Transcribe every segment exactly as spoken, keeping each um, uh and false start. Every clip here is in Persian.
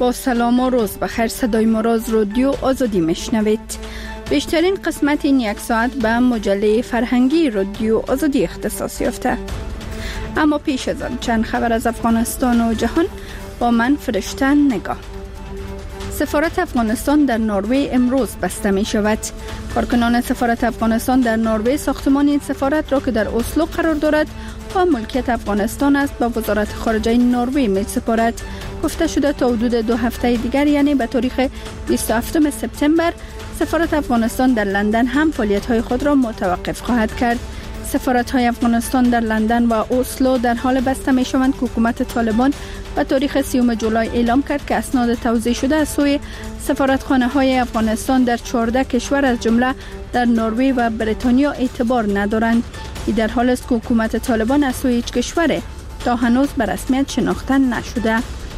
با سلام و روز بخیر. صدای ما را از رادیو آزادی میشنوید. بیشترین قسمت این یک ساعت به مجله فرهنگی رادیو آزادی اختصاص یافته. اما پیش از آن چند خبر از افغانستان و جهان با من فرشته نگاه. سفارت افغانستان در نروژ امروز بسته می شود. کارکنان سفارت افغانستان در نروژ ساختمان این سفارت را که در اسلو قرار دارد و ملکیت افغانستان است به وزارت خارجه نروژ می سپارد. گفته شده تا حدود دو هفته دیگر یعنی به تاریخ بیست و هفتم سپتامبر سفارت افغانستان در لندن هم فعالیت‌های خود را متوقف خواهد کرد. سفارت‌های افغانستان در لندن و اسلو در حال بسته می‌شوند که حکومت طالبان به تاریخ سیوم جولای اعلام کرد که اسناد توزیع شده از سوی سفارتخانه‌های افغانستان در چهارده کشور از جمله در نروژ و بریتانیا اعتبار ندارند. این در حالی است که حکومت طالبان از سوی هیچ کشور تا هنوز به رسمیت شناخته نشده.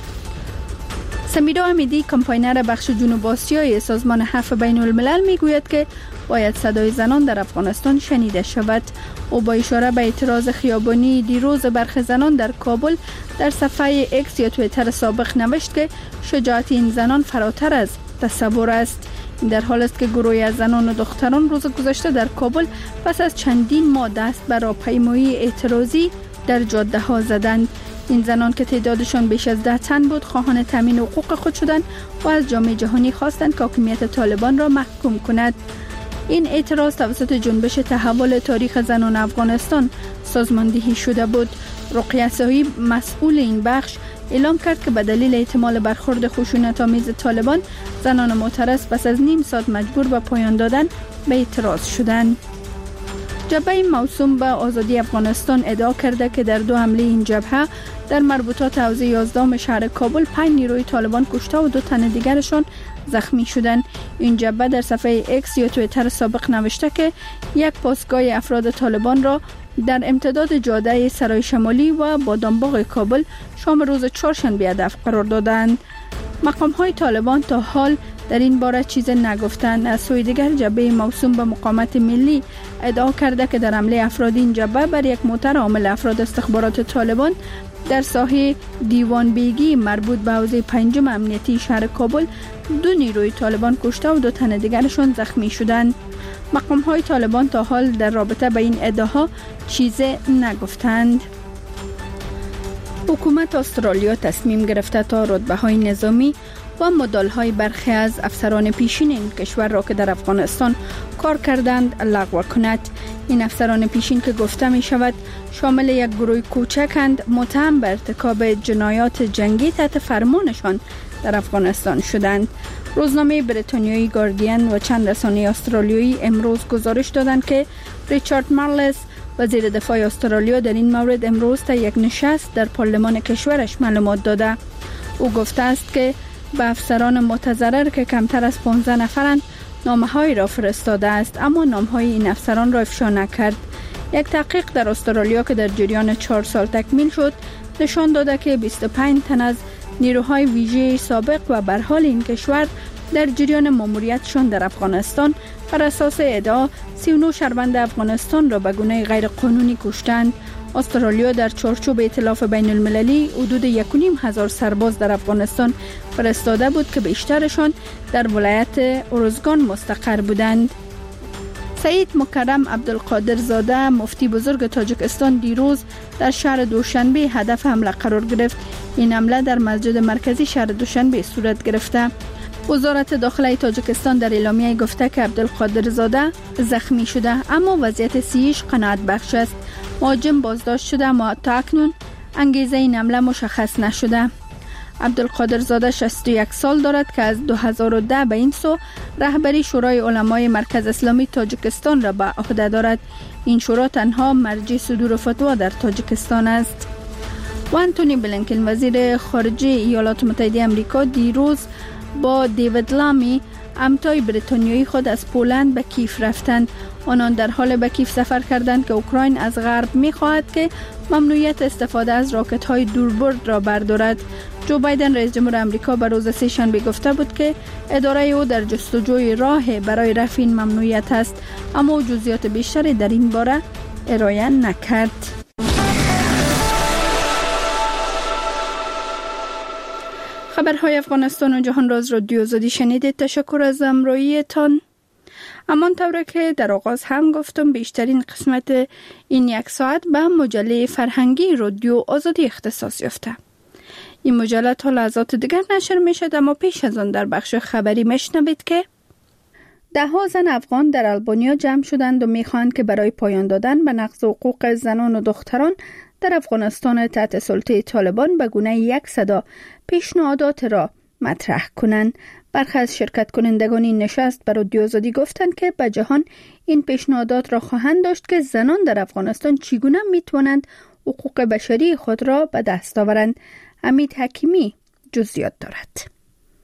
سمیرا امیدی، کمپاینر بخش جنوب آسیای سازمان عفو بین الملل میگوید که باید صدای زنان در افغانستان شنیده شود. او با اشاره به اعتراض خیابانی دیروز برخی زنان در کابل در صفحه اکس یا توییتر سابق نوشت که شجاعت این زنان فراتر از تصور است. این در حال است که گروهی از زنان و دختران روز گذشته در کابل پس از چندین ماه دست به راهپیمایی اعتراضی در جاده ها زدند. این زنان که تعدادشان بیش از ده تن بود خواهان تامین حقوق خود شدند و از جامعه جهانی خواستند که حاکمیت طالبان را محکوم کند. این اعتراض توسط جنبش تحول تاریخ زنان افغانستان سازماندهی شده بود. رقیه صاحب مسئول این بخش اعلام کرد که به دلیل احتمال برخورد خشونت‌آمیز طالبان زنان معترض پس از نیم ساعت مجبور به پایان دادن به اعتراض شدند. جبهه موسوم به آزادی افغانستان ادعا کرده که در دو حمله این جبهه در مربوطات حوزه یازدهم شهر کابل پنج نیروی طالبان کشته و دو تن دیگرشان زخمی شدند. این جبهه در صفحه اکس یا توییتر سابق نوشته که یک پاسگاه افراد طالبان را در امتداد جاده سرای شمالی و بادامباغ کابل شام روز چهارشنبه هدف قرار دادند. مقام‌های طالبان تا حال در این باره چیز نگفتند. از سوی دیگر جبهه موسوم به مقاومت ملی ادعا کرده که در حمله افراد این جبهه بر یک موتر حامل افراد استخبارات طالبان در ساحه دیوان بیگی مربوط به حوزه پنجم امنیتی شهر کابل دو نیروی طالبان کشته و دو تن دیگرشان زخمی شدند. مقام‌های طالبان تا حال در رابطه با این ادعاها چیز نگفتند. حکومت استرالیا تصمیم گرفته تا رتبه‌های نظامی و مدال‌های برخی از افسران پیشین این کشور را که در افغانستان کار کردند لغو کند. این افسران پیشین که گفته می شود شامل یک گروه کوچکند متهم به ارتکاب جنایات جنگی تحت فرمانشان در افغانستان شدند. روزنامه بریتانیایی گاردین و چند رسانه استرالیایی امروز گزارش دادند که ریچارد مارلز وزیر دفاع استرالیا در این مورد امروز تا یک نشست در پارلمان کشورش معلومات داده. او گفته است که به افسران متضرر که کمتر از پانزده نفرند نامه‌هایی را فرستاده است اما نام‌های این افسران را افشا نکرد. یک تحقیق در استرالیا که در جریان چهار سال تکمیل شد نشان داده که بیست و پنج تن از نیروهای ویژه سابق و به حال این کشور در جریان ماموریتشان در افغانستان بر اساس ادعا سی و نه شهروند افغانستان را به گونه غیر قانونی کشتند. استرالیا در چارچوب ائتلاف بین المللی حدود یک و نیم هزار سرباز در افغانستان فرستاده بود که بیشترشان در ولایت ارزگان مستقر بودند. سید مکرم عبدالقادر زاده مفتی بزرگ تاجیکستان دیروز در شهر دوشنبه هدف حمله قرار گرفت. این حمله در مسجد مرکزی شهر دوشنبه صورت گرفته. وزارت داخله تاجیکستان در اعلامیه گفته که عبدالقادر زاده زخمی شده اما وضعیت صحیش قناعت بخش است. مهاجم بازداشت شده اما تا اکنون انگیزه این حمله مشخص نشده. عبدالقادر زاده شصت و یک سال دارد که از دو هزار و ده به این سو رهبری شورای علمای مرکز اسلامی تاجیکستان را به عهده دارد. این شورا تنها مرجع صدور فتوا در تاجیکستان است. و انتونی بلینکن وزیر خارجه ایالات متحده آمریکا دیروز با دیوید لامی همتای بریتانیایی خود از پولند به کیف رفتند. آنان در حال به کیف سفر کردند که اوکراین از غرب می‌خواهد که ممنوعیت استفاده از راکت‌های دوربرد را بردارد. جو بایدن رئیس جمهور آمریکا به روز سه‌شنبه گفته بود که اداره او در جستجوی راه برای رفع این ممنوعیت است اما جزئیات بیشتری در این باره ارائه نکرد. خبرهای افغانستان و جهان راز رادیو آزادی شنیدید. تشکر از همراهیتان. همان طوری که در آغاز هم گفتم بیشترین قسمت این یک ساعت به مجله فرهنگی رادیو آزادی اختصاص یافته. این مجله تا لحظات دیگر نشر می شد، اما پیش از آن در بخش خبری میشنوید که ده ها زن افغان در آلبانیا جمع شدند و میخواهند که برای پایان دادن به نقض حقوق زنان و دختران در افغانستان تحت سلطه طالبان به گونه یک صدا پیشنهادات را مطرح کنند. برخی از شرکت کنندگان این نشست بر رادیو آزادی گفتند که به جهان این پیشنهادات را خواهند داشت که زنان در افغانستان چگونه میتوانند حقوق بشری خود را به دست آورند. امید حکیمی جزئیات دارد.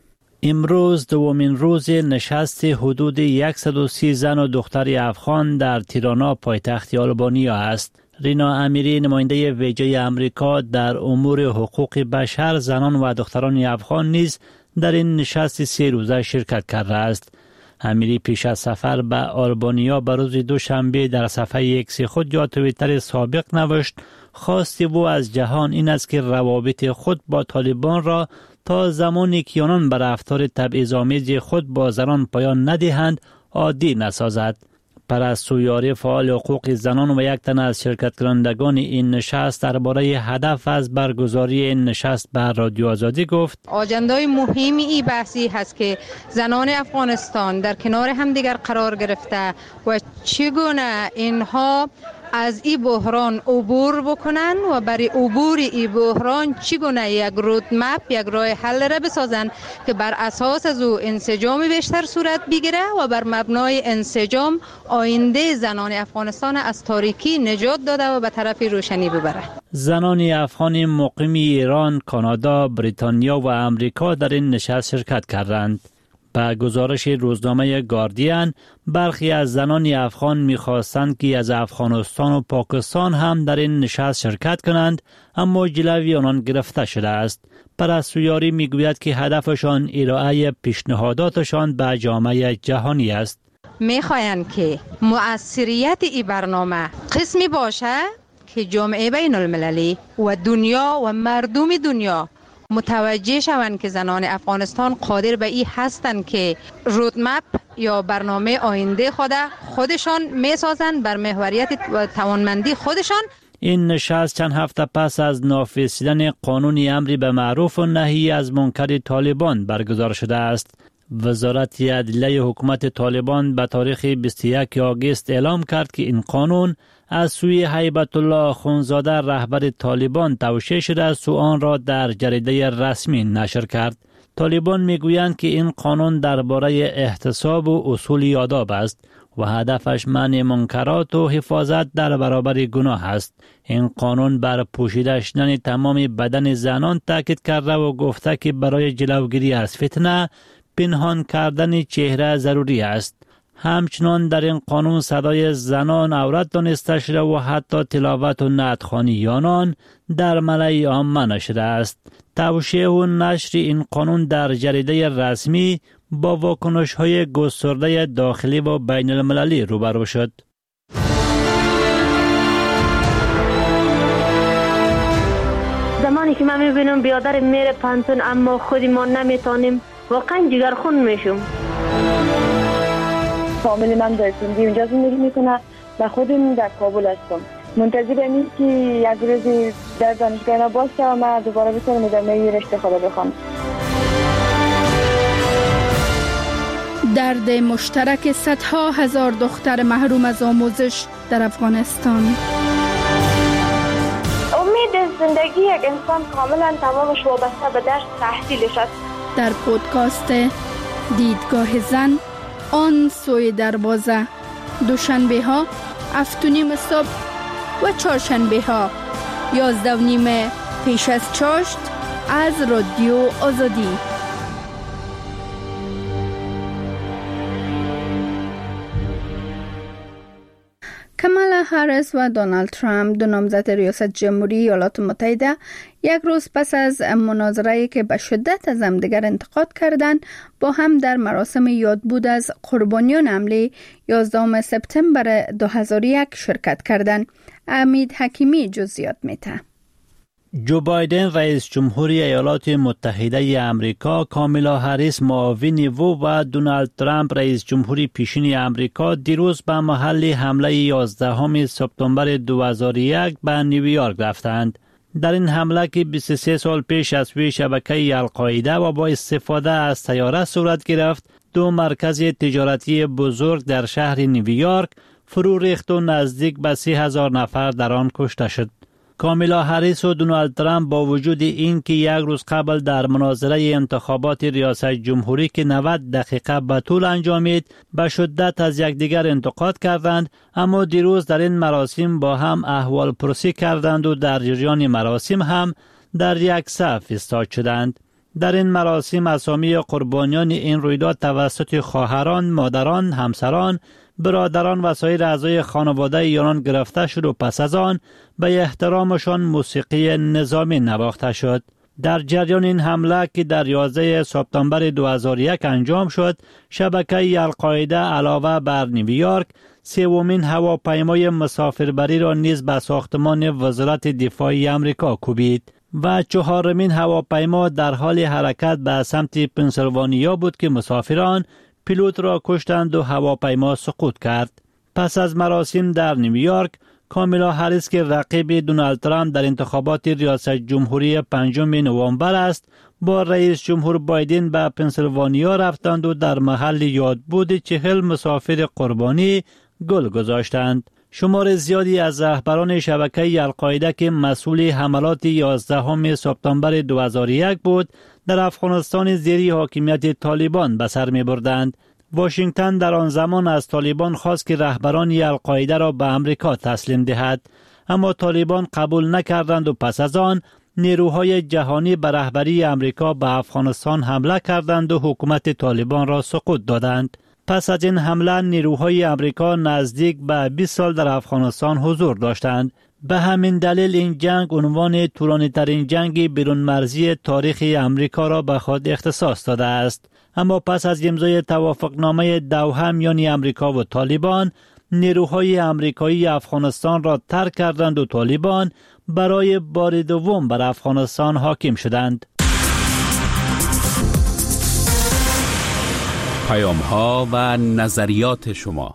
امروز دومین روز نشست حدود صد و سی زن و دختر افغان در تیرانا پایتخت آلبانیا است. رینا امیری نماینده ویژه آمریکا در امور حقوق بشر زنان و دختران افغان نیز در این نشست سه روزه شرکت کرده است. امیری پیش از سفر به آلبانیا به روز دوشنبه در صفحه ایکس خود یا توییتر سابق نوشت خواستی او از جهان این است که روابط خود با طالبان را تا زمانی که آنان بر رفتار تبعیض‌آمیز خود با زنان پایان ندهند عادی نسازد. پرستویاری فعال حقوق زنان و یک تن از شرکت کنندگان این نشست درباره هدف از برگزاری این نشست به رادیو آزادی گفت آجندای مهمی این بحثی هست که زنان افغانستان در کنار همدیگر قرار گرفته و چگونه اینها از این بحران عبور بکنن و برای عبور این بحران چگونه یک رودمپ یک راه حل را بسازن که بر اساس از او انسجام بیشتر صورت بگیره و بر مبنای انسجام آینده زنان افغانستان از تاریکی نجات داده و به طرف روشنی ببره. زنان افغان مقیم ایران، کانادا، بریتانیا و امریکا در این نشست شرکت کردند. به گزارش روزنامه گاردین برخی از زنان افغان می‌خواستند که از افغانستان و پاکستان هم در این نشست شرکت کنند، اما جلوی آنان گرفته شده است. پرستویاری میگوید که هدفشان ارائه پیشنهاداتشان به جامعه جهانی است. میخواهند که مؤثریت این برنامه قسمی باشه که جامعه بین المللی و دنیا و مردم دنیا متوجه شوند که زنان افغانستان قادر به این هستند که رودمپ یا برنامه آینده خود خودشان میسازند بر محوریت و توانمندی خودشان. این نشست چند هفته پس از نافذ شدن قانون امری به معروف و نهی از منکر طالبان برگزار شده است. وزارت عدلیه حکومت طالبان به تاریخ بیست و یکم آگوست اعلام کرد که این قانون از سوی هیبت الله آخونزاده رهبر طالبان توشیح شده است و آن را در جریده رسمی نشر کرد. طالبان میگویند که این قانون درباره احتساب و اصول آداب است و هدفش منع منکرات و حفاظت در برابر گناه است. این قانون بر پوشیده شدن تمام بدن زنان تاکید کرده و گفته که برای جلوگیری از فتنه پنهان کردن چهره ضروری است. همچنان در این قانون صدای زنان عورت دانسته شده و حتی تلاوت و نعت‌خوانی آنان در ملأ عامه نشده است. توشیح و نشر این قانون در جریده رسمی با واکنش‌های گسترده داخلی و بین المللی روبرو شد. زمانی که من میبینم بیادر میره پانتون اما خودی ما نمیتونیم، واقعا جگرخون میشم. فامیلی من در سندی اونجا زندگی میکنه و خودم در کابل هستم. منتظر اینیم که یک روزی در دانشگاه باشه و من دوباره بتونم ادامه رشته خود بخوام. درد مشترک صدها هزار دختر محروم از آموزش در افغانستان. امید زندگی یک انسان کاملا تمامش وابسته به درس تحصیلش است. در پودکاست دیدگاه زن آن سوی دروازه، دوشنبه ها هفت و نیم صبح و چهارشنبه ها یازده و نیم پیش از چاشت از رادیو آزادی. کامالا هریس و دونالد ترامپ دو نامزد ریاست جمهوری ایالات متحده یک روز پس از مناظره‌ای که به شدت از همدیگر انتقاد کردند با هم در مراسم یادبود از قربانیان حمله یازدهم سپتامبر دو هزار و یک شرکت کردند. امید حکیمی جزئیات می‌ده. جو بایدن رئیس جمهوری ایالات متحده ای آمریکا، کامیلا هریس معاون او و دونالد ترامپ رئیس جمهوری پیشین آمریکا دیروز به محل حمله یازدهم سپتامبر دو هزار و یک به نیویورک رفتند. در این حمله که بیست و سه سال پیش از سوی شبکه القاعده و با استفاده از طیاره صورت گرفت، دو مرکز تجارتی بزرگ در شهر نیویورک فرو ریخت و نزدیک به سی هزار نفر در آن کشته شد. کامیلا هریس و دونالد ترامپ با وجود این که یک روز قبل در مناظره انتخابات ریاست جمهوری که نود دقیقه به طول انجامید به شدت از یکدیگر انتقاد کردند، اما دیروز در این مراسم با هم احوال پرسی کردند و در جریان مراسم هم در یک صف ایستاد شدند. در این مراسم اسامی قربانیان این رویداد توسط خواهران، مادران، همسران، برادران و سایر اعضای خانواده یانان گرفته شد و پس از آن به احترامشان موسیقی نظامی نواخته شد. در جریان این حمله که در یازده سپتامبر دو هزار و یک انجام شد، شبکه القاعده علاوه بر نیویورک سومین هواپیمای مسافربری را نیز به ساختمان وزارت دفاع آمریکا کوبید و چهارمین هواپیما در حال حرکت به سمت پنسیلوانیا بود که مسافران پیلوت را کشتند و هواپیما سقوط کرد. پس از مراسم در نیویورک، کامیلا هریس که رقیب دونالد ترامپ در انتخابات ریاست جمهوری پنجم نوامبر است، با رئیس جمهور بایدن به پنسیلوانیا رفتند و در محل یادبود چهل مسافر قربانی گل گذاشتند. شمار زیادی از رهبران شبکه القاعده که مسئول حملات یازدهم سپتامبر دو هزار و یک بود، در افغانستان زیر حاکمیت طالبان به سر می بردند. واشنگتن در آن زمان از طالبان خواست که رهبران القاعده را به امریکا تسلیم دهد، اما طالبان قبول نکردند و پس از آن نیروهای جهانی به رهبری امریکا به افغانستان حمله کردند و حکومت طالبان را سقوط دادند. پس از این حمله نیروهای امریکا نزدیک به بیست سال در افغانستان حضور داشتند. به همین دلیل این جنگ عنوان طولانی‌ترین جنگ بیرون مرزی تاریخ امریکا را به خود اختصاص داده است. اما پس از امضای توافقنامه دوحه میان امریکا و طالبان، نیروهای امریکایی افغانستان را ترک کردند و طالبان برای بار دوم بر افغانستان حاکم شدند. پیام ها و نظریات شما.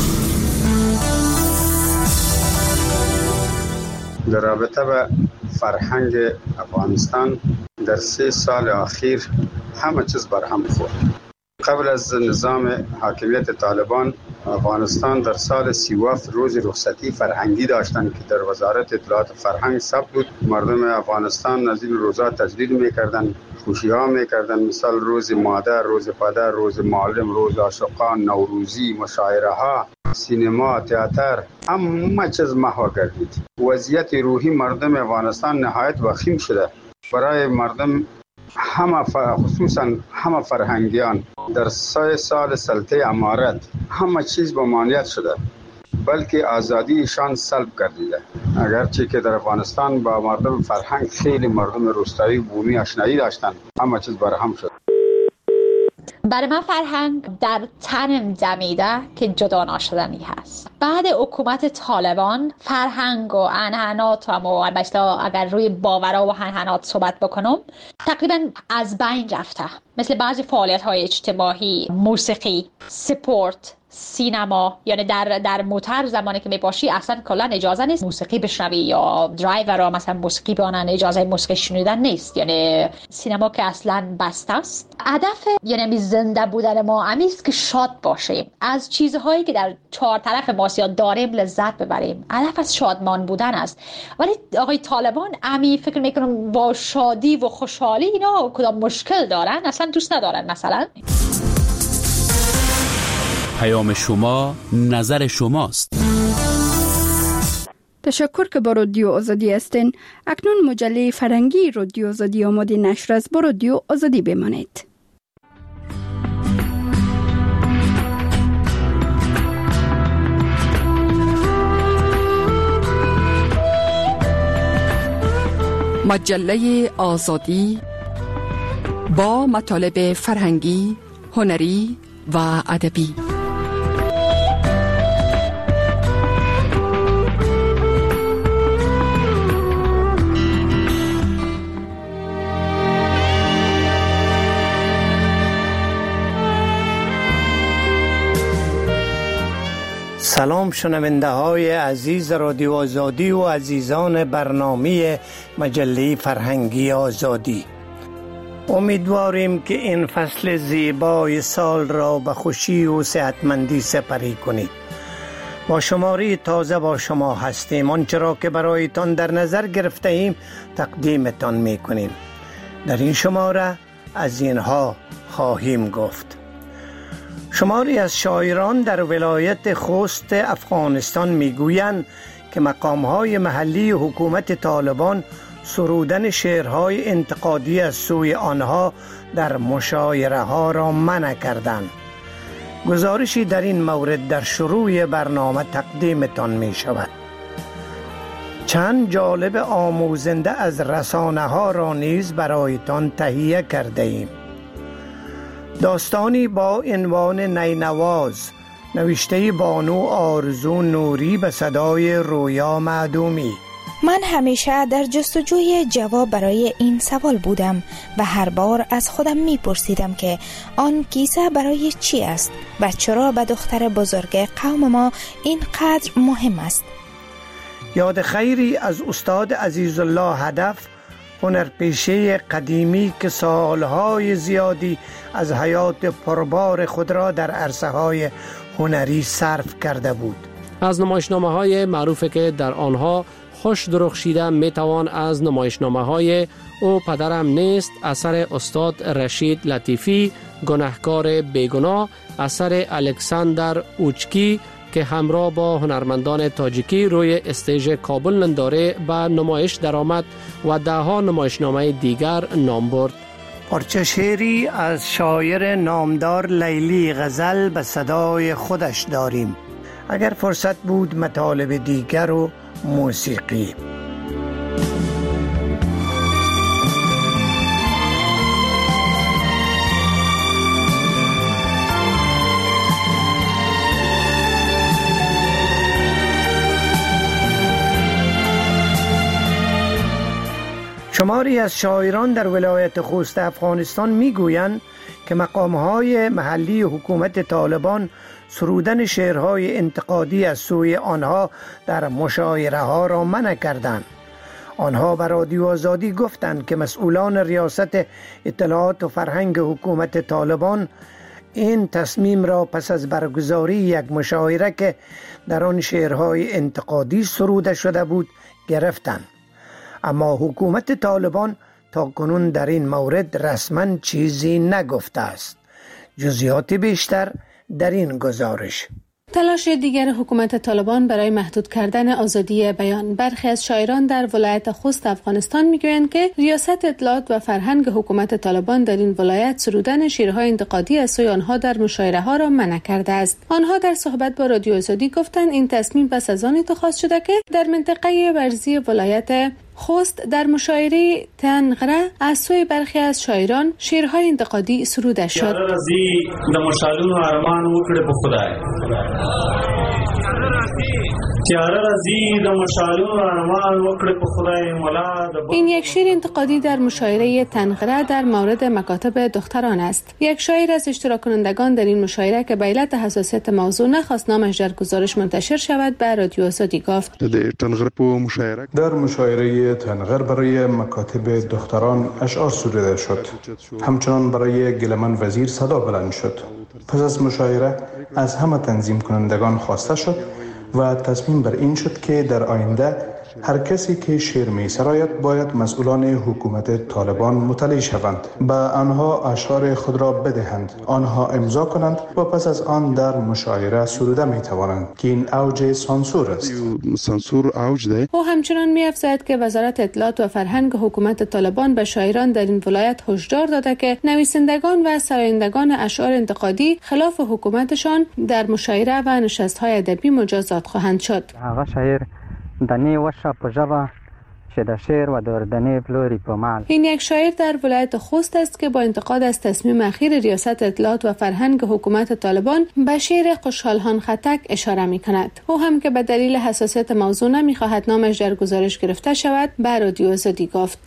در رابطه با فرهنگ افغانستان در سه سال اخیر همه چیز برهم خورد. قبل از نظام حاکمیت طالبان، افغانستان در سال سی و هفت روز رخصتی فرهنگی داشتند که در وزارت اطلاعات فرهنگ ثبت بود. مردم افغانستان از این روزا تجدید میکردند، خوشی ها میکردند، مثال روز مادر، روز پدر، روز معلم، روز عاشقان، نوروزی، مشاعره ها، سینما، تئاتر، همه چیز محو گردید. وضعیت روحی مردم افغانستان نهایت وخیم شده. برای مردم همه خصوصا همه فرهنگیان در سه سال سلطه امارت همه چیز به مانعیت شده، بلکه آزادیشان سلب گردیده. اگرچه که در افغانستان با مردم فرهنگ خیلی مردم روستایی بومی آشنایی داشتند، همه چیز برهم شد. برای من فرهنگ در تنم دمیده که جدا ناشدنی هست. بعد حکومت طالبان فرهنگ و عنعنات و مثلا اگر روی باورها و عنعنات صحبت بکنم تقریبا از بین رفته. مثل بعضی فعالیت های اجتماعی، موسیقی، سپورت، سینما، یعنی در در موتر زمانی که میباشی اصلا کلا اجازه نیست موسیقی بشنوی، یا درایورها مثلا موسیقی بانن، اجازه موسیقی شنیدن نیست. یعنی سینما که اصلا بسته است. هدف یعنی زنده بودن ما همیست که شاد باشیم، از چیزهایی که در چهار طرف ما داریم لذت ببریم. هدف از شادمان بودن است. ولی آقای طالبان امی فکر میکنم با شادی و خوشحالی اینا کدام مشکل دارن، اصلا دوست ندارن. مثلا پیام شما، نظر شماست. تشکر که با رادیو آزادی هستین. اکنون مجله فرنگی رادیو آزادی آماده نشر است. با رادیو آزادی بمانید. مجله آزادی با مطالب فرهنگی، هنری و ادبی. سلام شنونده های عزیز رادیو آزادی و عزیزان برنامه مجله فرهنگی آزادی. امیدواریم که این فصل زیبای سال را به خوشی و صحتمندی سپری کنید. با شماره تازه با شما هستیم. آنچه را که برایتان در نظر گرفته ایم تقدیمتان می کنیم. در این شماره از اینها خواهیم گفت: شماری از شاعران در ولایت خوست افغانستان میگویند که مقام‌های محلی حکومت طالبان سرودن شعرهای انتقادی از سوی آنها در مشاعره ها را منع کردند. گزارشی در این مورد در شروع برنامه تقدیمتان می شود. چند جالب آموزنده از رسانه ها را نیز برایتان تهیه کرده ایم. داستانی با عنوان نینواز نوشته بانو آرزو نوری به صدای رویا معدومی. من همیشه در جستجوی جواب برای این سوال بودم و هر بار از خودم می پرسیدم که آن کیسه برای چی است و چرا به دختر بزرگ قوم ما اینقدر مهم است. یاد خیری از استاد عزیزالله هدف، هنرپیشه قدیمی که سالهای زیادی از حیات پربار خود را در عرصه‌های هنری صرف کرده بود. از نمایشنامه‌های معروفی که در آنها خوش درخشیده میتوان از نمایشنامه‌های او پدرم نیست اثر استاد رشید لطیفی، گناهکار بیگناه اثر الکساندر اوچکی که همراه با هنرمندان تاجیکی روی استیج کابل ننداره به نمایش درآمد و دهها نمایشنامه دیگر نام برد. پارچه شعری از شاعر نامدار لیلی غزل به صدای خودش داریم. اگر فرصت بود مطالب دیگر و موسیقی. شماری از شاعران در ولایت خوست افغانستان میگویند که مقام‌های محلی حکومت طالبان سرودن شعرهای انتقادی از سوی آنها در مشاعره ها را منع کردند. آنها به رادیو آزادی گفتند که مسئولان ریاست اطلاعات و فرهنگ حکومت طالبان این تصمیم را پس از برگزاری یک مشاعره که در آن شعرهای انتقادی سروده شده بود گرفتند. اما حکومت طالبان تا کنون در این مورد رسما چیزی نگفته است. جزئیات بیشتر در این گزارش. تلاش دیگر حکومت طالبان برای محدود کردن آزادی بیان. برخی از شاعران در ولایت خوست افغانستان میگویند که ریاست اطلاعات و فرهنگ حکومت طالبان در این ولایت سرودن شعرهای انتقادی از سوی آنها در مشاعره ها را منع کرده است. آنها در صحبت با رادیو آزادی گفتند این تصمیم پس از آن اتخاذ شده که در منطقه ورزی ولایت خوست در مشاعره تنغره از سوی برخی از شاعران شعرهای انتقادی سروده شد. یاره رازی د مشالونو ارمان وکړه په خدای. یاره رازی د مشالونو ارمان وکړه په خدای مولا. این یک شعر انتقادی در مشاعره تنغره در مورد مکاتب دختران است. یک شاعر از اشتراک کنندگان در این مشاعره که به علت حساسیت موضوع نخواست نامش در گزارش منتشر شود به رادیو آزادی گفت. در تنغره په مشاعره در مشاعره تنغر برای مکاتب دختران اشعار سروده شد. همچنان برای گلمن وزیر صدا بلند شد. پس از مشاعره از همه تنظیم کنندگان خواسته شد و تصمیم بر این شد که در آینده هر کسی که شعر می سراید باید مسئولان حکومت طالبان مطلع شوند، به آنها اشعار خود را بدهند، آنها امضا کنند و پس از آن در مشاعره سروده می توانند که این اوج سانسور است. سانسور اوج ده. او همچنان می افزاید که وزارت اطلاعات و فرهنگ حکومت طالبان به شاعران در این ولایت هشدار داده که نویسندگان و سرایندگان اشعار انتقادی خلاف حکومتشان در مشاعره و نشست‌های ادبی مجازات خواهند شد. هغه شاعر دنی وشه په ژبه چې د شعر و دردنی پلوری په مال. این یک شاعر در ولایت خوست است که با انتقاد از تصمیم اخیر ریاست اطلاعات و فرهنگ حکومت طالبان به شعر خوشحالخان خطک اشاره می کند. او هم که به دلیل حساسیت موضوع نمی خواهد نامش در گزارش گرفته شود به رادیو آزادی گفت.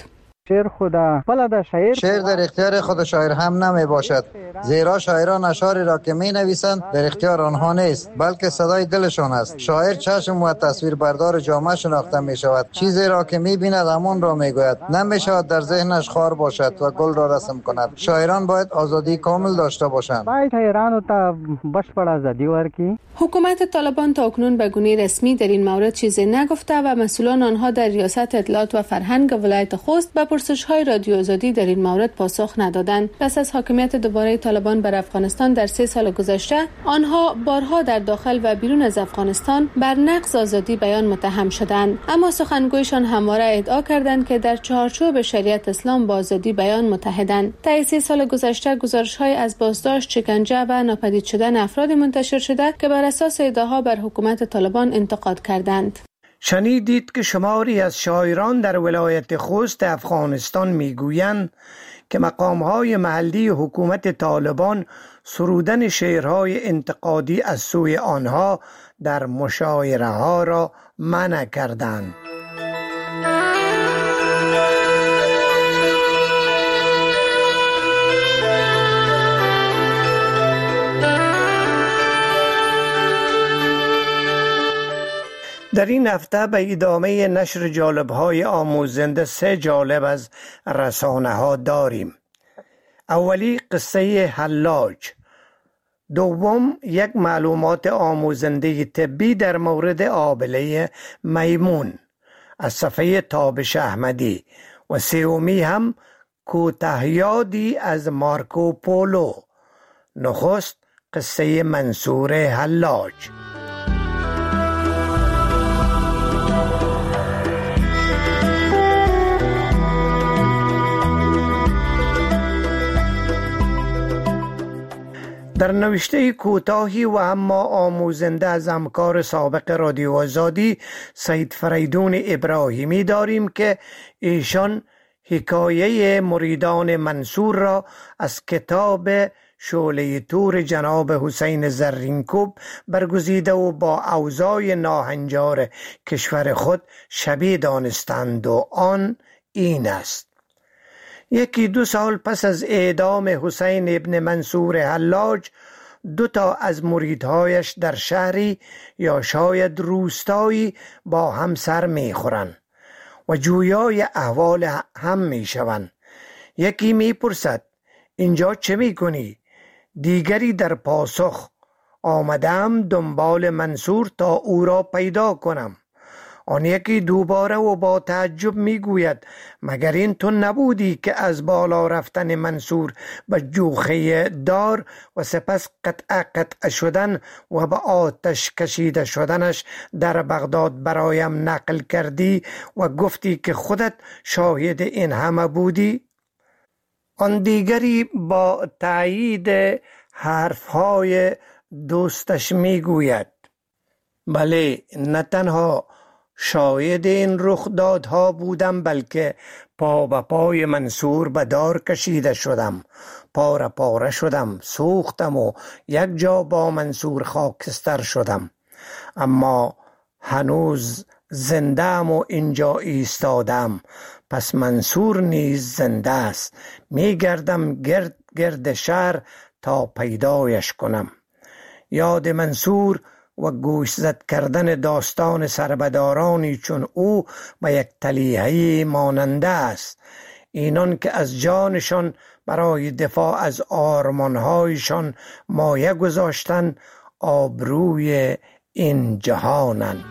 شعر خود بلد شاعر شعر در اختیار خود شاعر هم نمی باشد، زیرا شاعران اشعاری را که می نویسند در اختیار آنها نیست، بلکه صدای دلشان است. شاعر چشم و تصویر بردار جامعه شناخته می شود. چیزی را که می بیند همان را می گوید. نمی شود در ذهنش خار باشد و گل را رسم کند. شاعران باید آزادی کامل داشته باشند. باید شاعرانو ته بشپړ آزادی ورکړي. حکومت طالبان تا اکنون به گونه رسمی در این مورد چیزی نگفته و مسئولان آنها در ریاست اطلاعات و فرهنگ ولایت خوست به پرسش‌های رادیو آزادی در این مورد پاسخ ندادند. پس از حاکمیت دوباره طالبان بر افغانستان در سه سال گذشته، آنها بارها در داخل و بیرون از افغانستان بر نقض آزادی بیان متهم شدند، اما سخنگویشان همواره ادعا کردند که در چارچوب شریعت اسلام با آزادی بیان متحدند. طی سه سال گذشته گزارش‌های از بازداشت، شکنجه و ناپدید شدن افراد منتشر شده که بر اساس ادعاها بر حکومت طالبان انتقاد کردند. شنیدید که شماری از شاعران در ولایت خوست افغانستان میگویند که مقام‌های محلی حکومت طالبان سرودن شعرهای انتقادی از سوی آنها در مشاعره‌ها را منع کردند. در این هفته به ادامه نشر جالب‌های آموزنده سه جالب از رسانه‌ها داریم. اولی قصه حلاج، دوم یک معلومات آموزنده طبی در مورد آبله میمون از صفحه تابش احمدی و سومی هم کوتاهیادی از مارکو پولو. نخست قصه منصور حلاج. در نوشته کوتاهی و اما آموزنده از همکار سابق رادیو آزادی سید فریدون ابراهیمی داریم که ایشان حکایه مریدان منصور را از کتاب شعله تور جناب حسین زرینکوب برگزیده و با اوضاع ناهنجار کشور خود شبیه دانستند و آن این است: یکی دو سال پس از اعدام حسین ابن منصور حلاج، دو تا از مریدهایش در شهری یا شاید روستایی با هم سر می خورند و جویای احوال هم می شوند. یکی می پرسد اینجا چه می کنی؟ دیگری در پاسخ آمدم دنبال منصور تا او را پیدا کنم. آن یکی دوباره و با تعجب میگوید مگر این تو نبودی که از بالا رفتن منصور به جوخه دار و سپس قطع قطع شدن و به آتش کشیده شدنش در بغداد برایم نقل کردی و گفتی که خودت شاهد این همه بودی؟ آن دیگری با تایید حرفهای دوستش میگوید بله، نه تنها شاهد این رخدادها بودم بلکه پا به پای منصور به دار کشیده شدم، پاره پاره شدم، سوختم و یک جا با منصور خاکستر شدم، اما هنوز زنده‌ام و اینجا ایستادم. پس منصور نیز زنده است. می گردم گرد گرد شهر تا پیدایش کنم. یاد منصور و گوش زد کردن داستان سربدارانی چون او به یک تلیحه‌ای ماننده است، اینان که از جانشان برای دفاع از آرمانهایشان مایه گذاشتن آبروی این جهانند.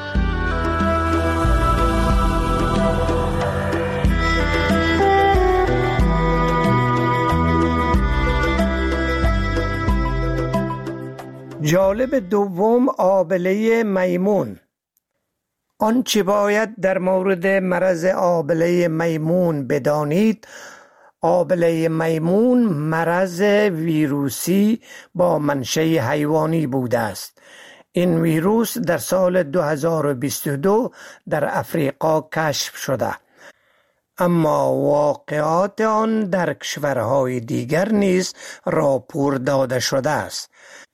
جالب دوم آبله میمون. آنچه باید در مورد مرض آبله میمون بدانید: آبله میمون مرض ویروسی با منشأ حیوانی بوده است. این ویروس در سال دو هزار و بیست و دو در افریقا کشف شده، اما واقعات آن در کشورهای دیگر نیز راپور داده شده است.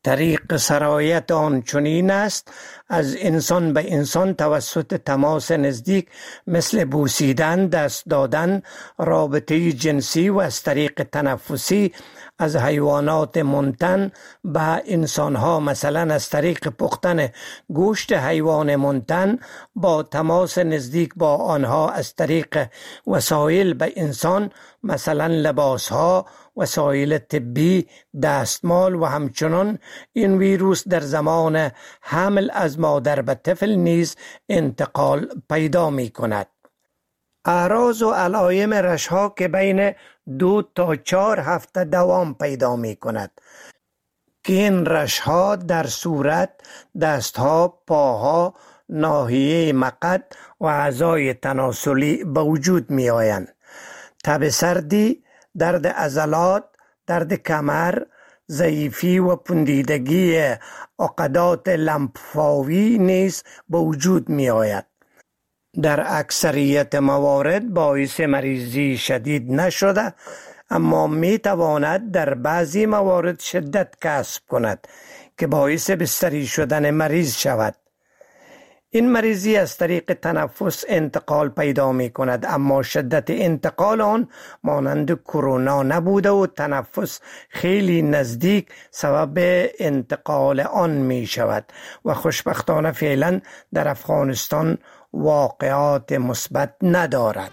طریق سرایت آن چنین است از انسان به انسان توسط تماس نزدیک مثل بوسیدن، دست دادن، رابطه جنسی و از طریق تنفسی از حیوانات منتن به انسانها، مثلا از طریق پختن گوشت حیوان منتن با تماس نزدیک با آنها از طریق وسایل به انسان مثلا لباسها، وسایل طبی، دستمال و همچنان این ویروس در زمان حمل از مادر به طفل نیز انتقال پیدا می کند. اعراض و علائم رشها که بین دو تا چهار هفته دوام پیدا می کند که این رشها در صورت، دستها، پاها، ناحیه مقعد و اعضای تناسلی به وجود می آیند. تب سردی، درد عضلات، درد کمر، ضعیفی و پوسیدگی عقدات لمفاوی نیز به وجود می آید. در اکثریت موارد باعث مریضی شدید نشده، اما می تواند در بعضی موارد شدت کسب کند که باعث بستری شدن مریض شود. این مریضی از طریق تنفس انتقال پیدا می کند، اما شدت انتقال آن مانند کرونا نبوده و تنفس خیلی نزدیک سبب انتقال آن می شود و خوشبختانه فعلا در افغانستان واقعات مثبت ندارد.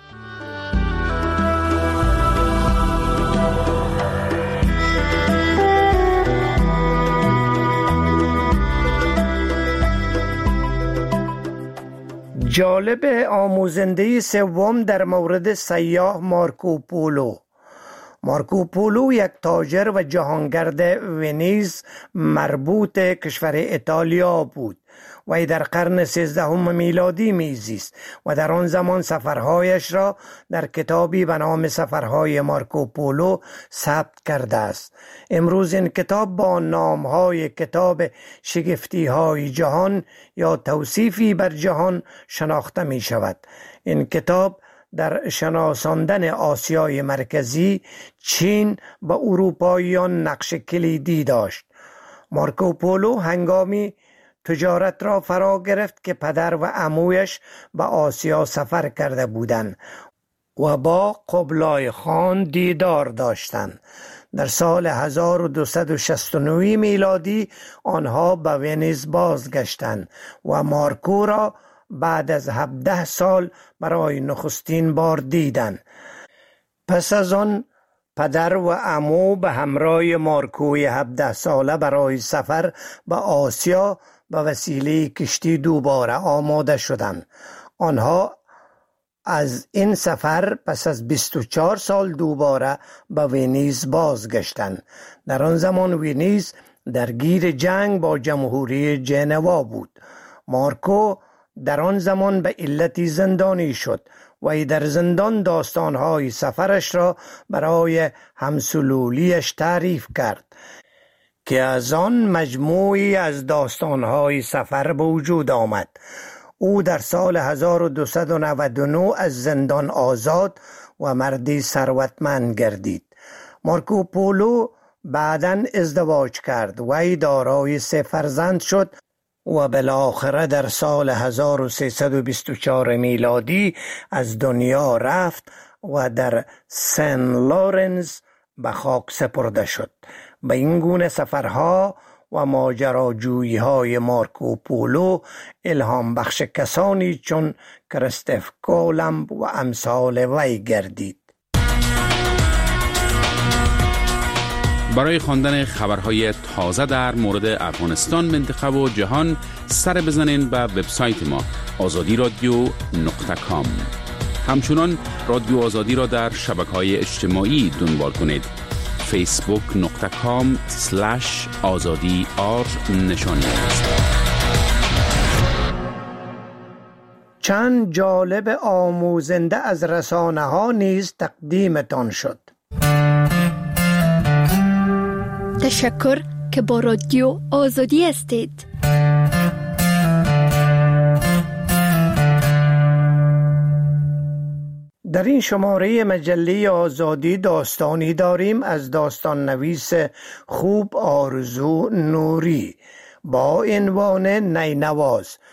جالب آموزنده سوم در مورد سیاح مارکوپولو. مارکوپولو یک تاجر و جهانگرد ونیز مربوط کشور ایتالیا بود. وی در قرن سیزدهم میلادی میزیست و در آن زمان سفرهایش را در کتابی به نام سفرهای مارکوپولو ثبت کرده است. امروز این کتاب با نامهای کتاب شگفتیهای جهان یا توصیفی بر جهان شناخته می شود. این کتاب در شناساندن آسیای مرکزی، چین و اروپاییان نقش کلیدی داشت. مارکوپولو هنگامی تجارت را فرا گرفت که پدر و عمویش به آسیا سفر کرده بودند و با قبلای خان دیدار داشتند. در سال هزار و دویست و شصت و نه میلادی آنها به ونیز بازگشتند و مارکو را بعد از هفده سال برای نخستین بار دیدند. پس از آن پدر و عمو به همراه مارکوی هفده ساله برای سفر به آسیا به وسیله کشتی دوباره آماده شدند. آنها از این سفر پس از بیست و چهار سال دوباره به ونیز بازگشتند. در آن زمان ونیز درگیر جنگ با جمهوری ژنوا بود. مارکو در آن زمان به علتی زندانی شد و در زندان داستانهای سفرش را برای همسلولیش تعریف کرد که از آن مجموعی از داستانهای سفر به وجود آمد. او در سال هزار و دویست و نود و نه از زندان آزاد و مردی ثروتمند گردید. مارکوپولو بعداً ازدواج کرد و دارای سه فرزند شد و بالاخره در سال هزار و سیصد و بیست و چهار میلادی از دنیا رفت و در سن لورنس به خاک سپرده شد. به این گونه سفرها و ماجراجویی های مارکوپولو الهام بخش کسانی چون کریستوف کولمب و امثال وی گردید. برای خواندن خبرهای تازه در مورد افغانستان، منطقه و جهان سر بزنین به وبسایت ما آزادی رادیو نقطه کام. همچنان رادیو آزادی را در شبکه‌های اجتماعی دنبال کنید. فیسبوک نقطه کام سلش آزادی آر نشانی است. چند جالب آموزنده از رسانه ها نیز تقدیمتان شد. تشکر که با رادیو آزادی هستید. در این شماره مجله آزادی داستانی داریم از داستان نویس خوب آرزو نوری با عنوان نینواز.